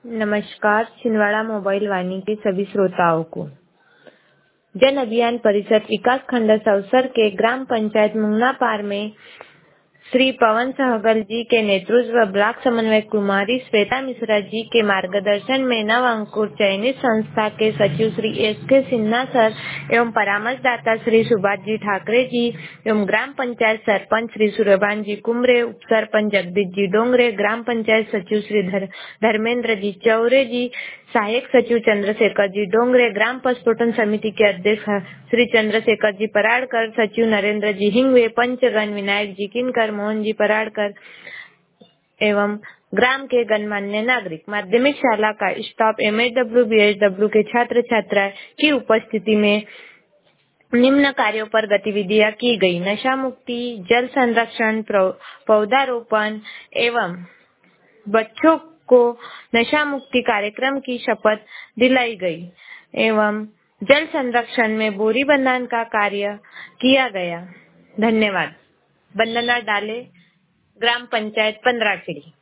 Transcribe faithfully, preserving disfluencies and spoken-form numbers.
नमस्कार, छिंदवाड़ा मोबाइल वाणी के सभी श्रोताओं को जन अभियान परिषद विकास खंड सौसर के ग्राम पंचायत मुंगनापार में श्री पवन सहगल जी के नेतृत्व ब्लॉक समन्वय कुमारी श्वेता मिश्रा जी के मार्गदर्शन में नव अंकुर चयनित संस्था के सचिव श्री एस के सिन्हा सर एवं परामर्शदाता श्री सुभाष जी ठाकरे जी एवं ग्राम पंचायत सरपंच श्री सूर्यभान जी कुमरे, उप सरपंच जगदीश जी डोंगरे, ग्राम पंचायत सचिव श्री धर, धर्मेंद्र जी चौरे जी, सहायक सचिव चंद्रशेखर जी डोंगरे, ग्राम पशुपोषण समिति के अध्यक्ष श्री चंद्रशेखर जी पराड़कर, सचिव नरेंद्र जी हिंगवे, पंचगण विनायक जी किनकर, मोहन जी पराड़कर एवं ग्राम के गणमान्य नागरिक, माध्यमिक शाला का staff, M S W B H W के छात्र छात्राएं की उपस्थिति में निम्न कार्यों पर गतिविधियां की गई। नशा मुक्ति, जल संरक्षण, पौधारोपण एवं बच्चों को नशा मुक्ति कार्यक्रम की शपथ दिलाई गई एवं जल संरक्षण में बोरी बंधान का कार्य किया गया। धन्यवाद। वंदना डाले, ग्राम पंचायत पंद्राखेड़ी।